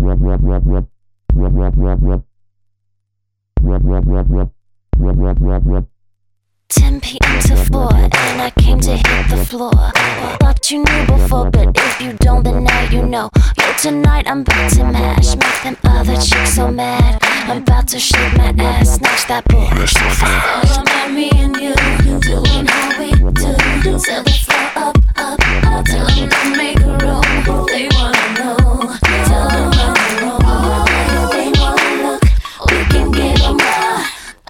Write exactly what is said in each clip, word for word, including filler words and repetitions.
ten p.m. to four, and I came to hit the floor. Thought you knew before, but if you don't, then now you know. Yo, tonight I'm about to mash, make them other chicks so mad. I'm about to shake my ass, snatch that bull so fast. I'm me and you, doing how we do. Tell the floor up, up, up. Tell them to make a roll, they wanna know. Tell them I'm wrong, they wanna look. We can give them a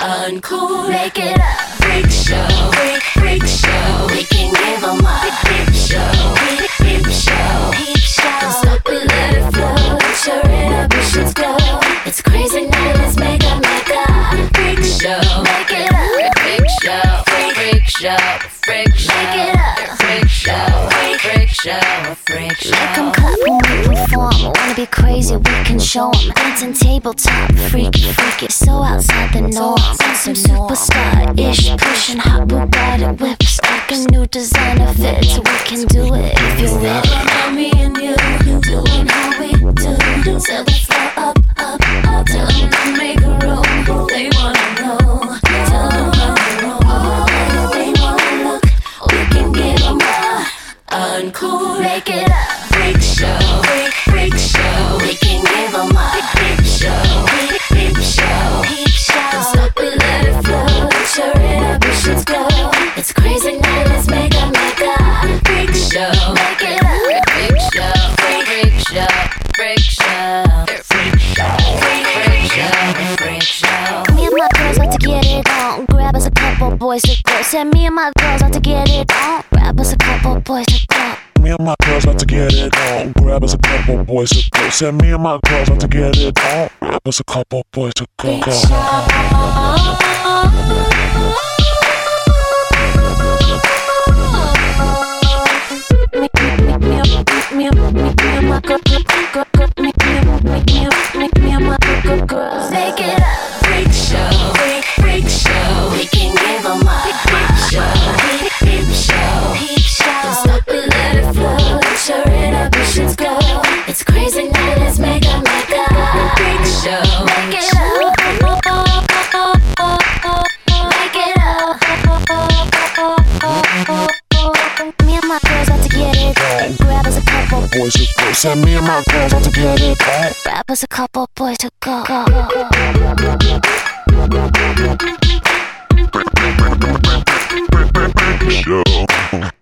uncool. Make it up. Freak show, freak, freak show. We can give them a peep show, peep, peep show, peep show. Don't stop it, let it flow. Show it up, we should go. It's crazy night, let's make a, make a freak show. Make it up, freak show, freak, freak show, freak show. Make it up, freak show, freak, freak show, freak show. Make them clap when we perform. Wanna be crazy, we can show them. Dancing tabletop, freaky, freaky, so outside the norm. Some superstar-ish, pushing hot Bugatti whips, like a new designer fits. We can do it if you're with it. Now me and you, doing how we do. Tell the floor up, up, up. Tell them to make a roll, they wanna know. Tell them I'm wrong, they wanna look. We can give them a uncool. Make it up. Freak show, freak, freak show. We can give them a peep show, peep, peep show, peep show. Don't stop it, let it flow. Show it up, we should go. It's crazy night, let's make a, make a freak show. Make it up. Freak show, freak, freak show, freak show, freak show, freak, freak show, freak show. Me and my girls like to get it on. Grab us a couple boys to go. Said me and my girls like to get it on. Grab us a couple boys to go. Me and my girls like to get it on. Grab us a couple boys to go. Said me and my girls like to get it on. Grab us a couple boys to go. go. Make it up. Freak show, freak, freak show. We can give them a peep show, peep, peep show, peep show. Don't stop it, let it flow. Show it up, we should go. It's crazy night, let's make a, make a freak show. Make it up. Make it up. Me and my girls like to get it on. Grab us a couple Boys to go. Said me and my girls like to get it on. Grab us a couple boys to go. Show.